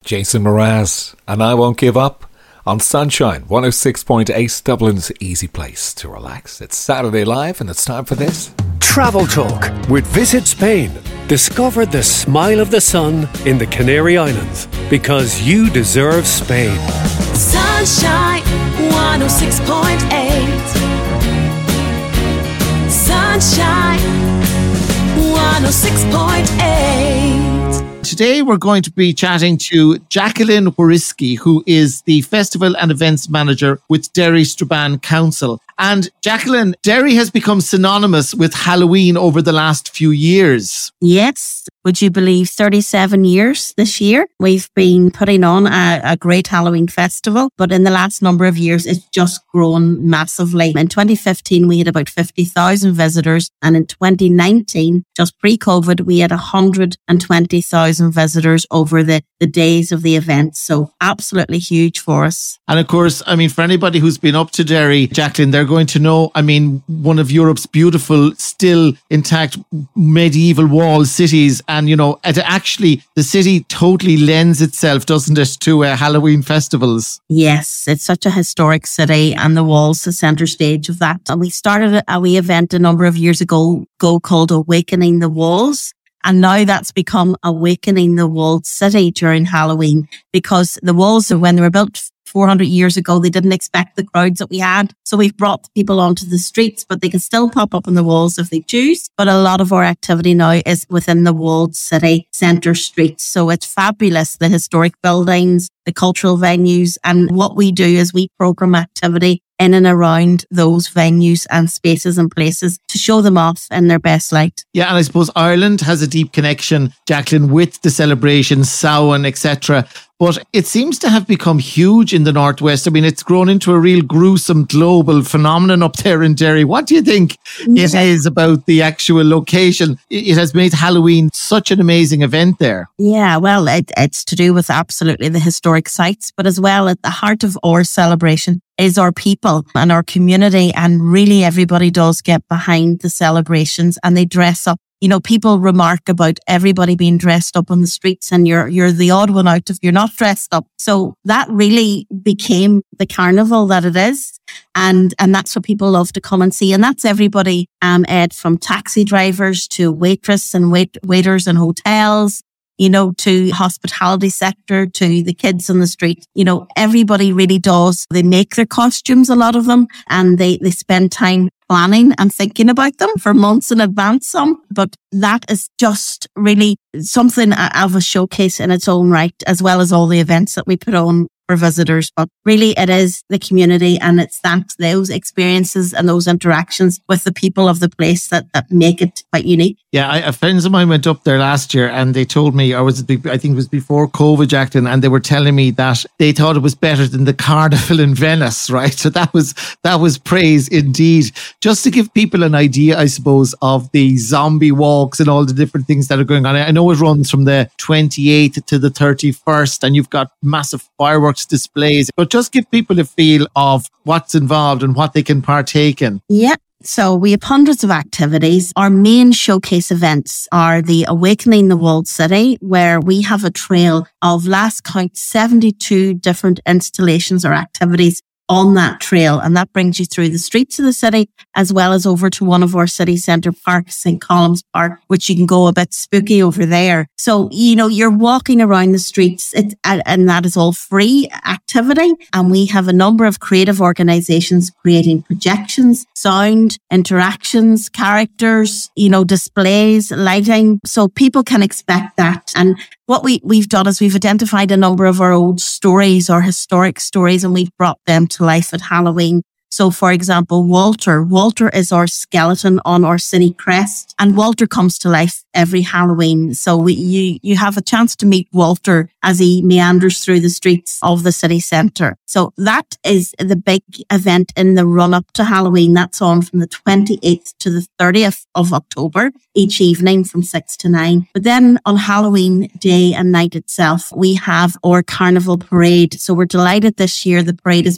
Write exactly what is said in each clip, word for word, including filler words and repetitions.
Jason Mraz, and I Won't Give Up on Sunshine one oh six point eight, Dublin's easy place to relax. It's Saturday Live and it's time for this. Travel Talk with Visit Spain. Discover the smile of the sun in the Canary Islands because you deserve Spain. Sunshine one oh six point eight. Sunshine one oh six point eight. Today we're going to be chatting to Jacqueline Wariski, who is the Festival and Events Manager with Derry Strabane Council. And Jacqueline, Derry has become synonymous with Halloween over the last few years. Yes. Would you believe thirty-seven years this year? We've been putting on a, a great Halloween festival, but in the last number of years, it's just grown massively. In twenty fifteen, we had about fifty thousand visitors. And in twenty nineteen, just pre-COVID, we had one hundred twenty thousand visitors over the, the days of the event. So absolutely huge for us. And of course, I mean, for anybody who's been up to Derry, Jacqueline, they're going to know, I mean, one of Europe's beautiful, still intact medieval wall cities. And, you know, it actually, the city totally lends itself, doesn't it, to uh, Halloween festivals? Yes, it's such a historic city and the wall's the centre stage of that. And we started a wee event a number of years ago, ago called Awakening the Walls. And now that's become Awakening the Walled City during Halloween, because the walls, when they were built four hundred years ago, they didn't expect the crowds that we had. So we've brought people onto the streets, but they can still pop up on the walls if they choose. But a lot of our activity now is within the walled city centre streets. So it's fabulous. The historic buildings, the cultural venues, and what we do is we programme activity in and around those venues and spaces and places to show them off in their best light. Yeah, and I suppose Ireland has a deep connection, Jacqueline, with the celebrations, Samhain, et cetera. But it seems to have become huge in the Northwest. I mean, it's grown into a real gruesome global phenomenon up there in Derry. What do you think it is about the actual location? It has made Halloween such an amazing event there. Yeah, well, it, it's to do with absolutely the historic sites, but as well at the heart of our celebration is our people and our community. And really everybody does get behind the celebrations and they dress up. You know, people remark about everybody being dressed up on the streets and you're, you're the odd one out if you're not dressed up. So that really became the carnival that it is. And, and that's what people love to come and see. And that's everybody, um, Ed, from taxi drivers to waitress and wait, waiters in hotels, you know, to hospitality sector, to the kids on the street. You know, everybody really does. They make their costumes, a lot of them, and they, they spend time planning and thinking about them for months in advance, some. But that is just really something of a showcase in its own right, as well as all the events that we put on for visitors. But really it is the community and it's that, those experiences and those interactions with the people of the place that, that make it quite unique. Yeah, I, friends of mine went up there last year and they told me, or was it, I think it was before COVID, Jacqueline, and they were telling me that they thought it was better than the carnival in Venice, right? So that was, that was praise indeed. Just to give people an idea, I suppose, of the zombie walks and all the different things that are going on. I know it runs from the twenty-eighth to the thirty-first and you've got massive fireworks displays, but just give people a feel of what's involved and what they can partake in. Yeah. So we have hundreds of activities. Our main showcase events are the Awakening the Walled City, where we have a trail of, last count, seventy-two different installations or activities on that trail. And that brings you through the streets of the city, as well as over to one of our city centre parks, Saint Colum's Park, which you can go a bit spooky over there. So, you know, you're walking around the streets it, and that is all free activity. And we have a number of creative organisations creating projections, sound, interactions, characters, you know, displays, lighting. So people can expect that. And what we, we've done is we've identified a number of our old stories or historic stories and we've brought them to life at Halloween. So, for example, Walter. Walter is our skeleton on our city crest, and Walter comes to life every Halloween. So we, you, you have a chance to meet Walter as he meanders through the streets of the city centre. So that is the big event in the run up to Halloween. That's on from the twenty-eighth to the thirtieth of October, each evening from six to nine. But then on Halloween day and night itself, we have our carnival parade. So we're delighted this year the parade is back.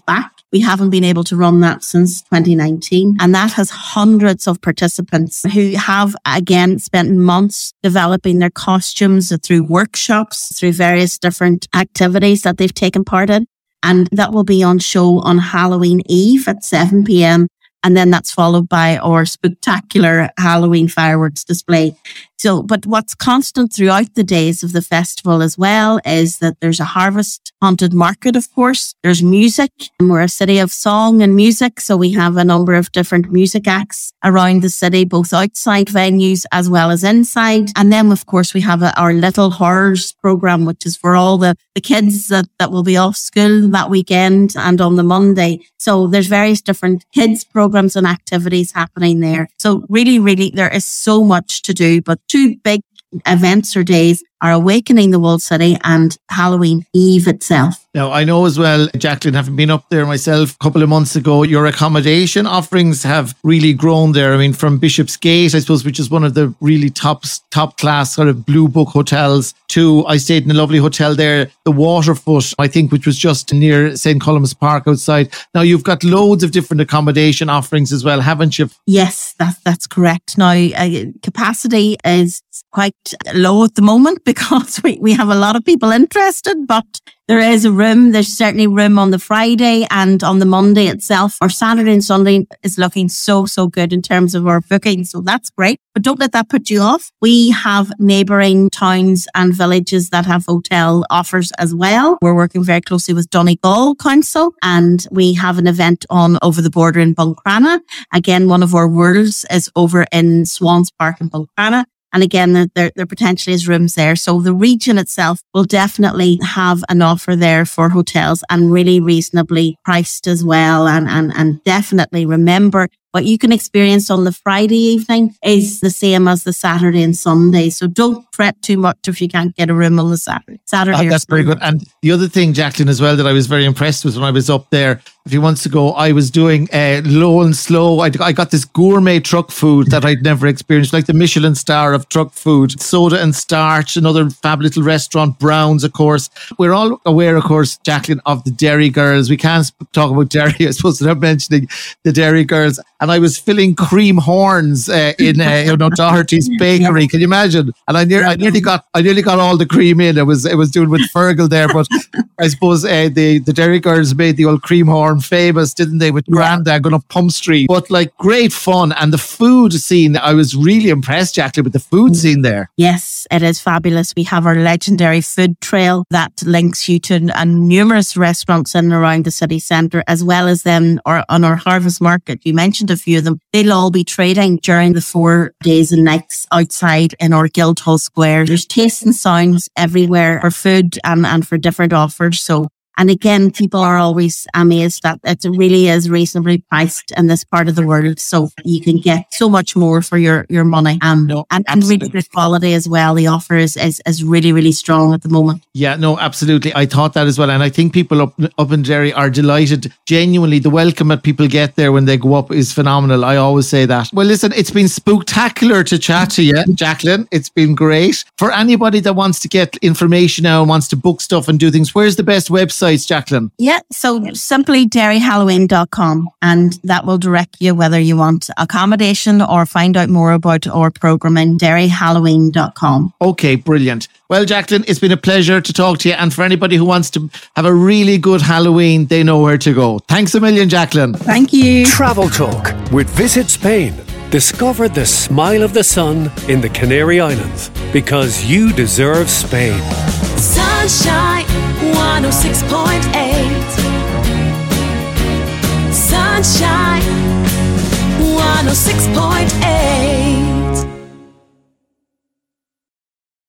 We haven't been able to run that since twenty nineteen. And that has hundreds of participants who have, again, spent months developing their costumes through workshops, through various different activities that they've taken part in. And that will be on show on Halloween Eve at seven p.m. And then that's followed by our spectacular Halloween fireworks display. So, but what's constant throughout the days of the festival as well is that there's a harvest haunted market, of course. There's music, and we're a city of song and music. So we have a number of different music acts around the city, both outside venues as well as inside. And then, of course, we have a, our Little Horrors program, which is for all the, the kids that, that will be off school that weekend and on the Monday. So there's various different kids programs and activities happening there. So really, really, there is so much to do, but two big events or days are Awakening the Walled City and Halloween Eve itself. Now, I know as well, Jacqueline, having been up there myself a couple of months ago, your accommodation offerings have really grown there. I mean, from Bishopsgate, I suppose, which is one of the really top, top class sort of blue book hotels, to I stayed in a lovely hotel there, the Waterfoot, I think, which was just near Saint Columbus Park outside. Now, you've got loads of different accommodation offerings as well, haven't you? Yes, that's, that's correct. Now, uh, capacity is quite low at the moment because we, we have a lot of people interested, but there is a room. There's certainly room on the Friday and on the Monday itself. Our Saturday and Sunday is looking so, so good in terms of our booking. So that's great. But don't let that put you off. We have neighbouring towns and villages that have hotel offers as well. We're working very closely with Donegal Council, and we have an event on over the border in Buncrana. Again, one of our worlds is over in Swans Park in Buncrana. And again, there, there, there potentially is rooms there. So the region itself will definitely have an offer there for hotels, and really reasonably priced as well. And, and, and definitely remember, what you can experience on the Friday evening is the same as the Saturday and Sunday. So don't fret too much if you can't get a room on the Saturday. Saturday oh, that's very good. And the other thing, Jacqueline, as well, that I was very impressed with when I was up there a few months ago, I was doing uh, low and slow. I, I got this gourmet truck food that I'd never experienced, like the Michelin star of truck food. Soda and Starch, another fab little restaurant, Browns, of course. We're all aware, of course, Jacqueline, of the Dairy Girls. We can't talk about dairy, I suppose, without mentioning the Dairy Girls. And I was filling cream horns uh, in uh, you know, Doherty's bakery. Can you imagine? And I, near, I nearly got I nearly got all the cream in. I was I was doing with Fergal there, but I suppose uh, the the Dairy Girls made the old cream horn famous, didn't they? With Grandad going up Pump Street. But like, great fun, and the food scene. I was really impressed, Jacqueline, with the food scene there. Yes, it is fabulous. We have our legendary food trail that links you to uh, numerous restaurants in and around the city centre, as well as then our, on our harvest market. You mentioned a few of them. They'll all be trading during the four days and nights outside in our Guildhall Square. There's tastes and sounds everywhere for food and, and for different offers. So, and again, people are always amazed that it really is reasonably priced in this part of the world. So you can get so much more for your, your money. Um, no, and, and really good quality as well. The offer is, is, is really, really strong at the moment. Yeah, no, absolutely. I thought that as well. And I think people up, up in Derry are delighted. Genuinely, the welcome that people get there when they go up is phenomenal. I always say that. Well, listen, it's been spectacular to chat to you, Jacqueline. It's been great. For anybody that wants to get information now and wants to book stuff and do things, where's the best website, Jacqueline? Yeah, so simply derry halloween dot com, and that will direct you whether you want accommodation or find out more about our programming, derry halloween dot com. Okay, brilliant. Well, Jacqueline, it's been a pleasure to talk to you, and for anybody who wants to have a really good Halloween, they know where to go. Thanks a million, Jacqueline. Thank you. Travel Talk with Visit Spain. Discover the smile of the sun in the Canary Islands, because you deserve Spain. Sunshine one oh six point eight. Sunshine one oh six point